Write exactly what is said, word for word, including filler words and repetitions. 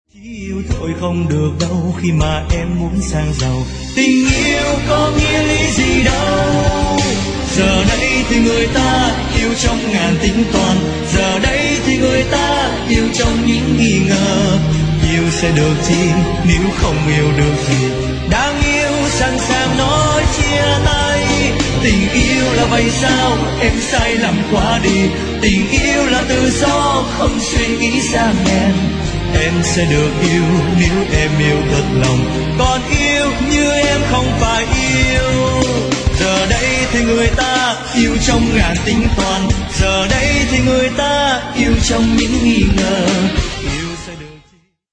Chỉ yêu thôi không được đâu khi mà em muốn sang giàu. Tình yêu có nghĩa lý gì đâu. Giờ đây thì người ta yêu trong ngàn tính toán. Giờ đây thì người ta yêu trong những nghi ngờ. Yêu sẽ được chi nếu không yêu được gì. Đang yêu sẵn sàng nói chia tay. Tình yêu là vậy sao em sai lầm quá đi. Tình yêu là tự do không suy nghĩ sang em. Em sẽ được yêu nếu em yêu thật lòng. Còn yêu như em không phải yêu. Giờ đây thì người ta yêu trong ngàn tính toán. Giờ đây thì người ta yêu trong những nghi ngờ.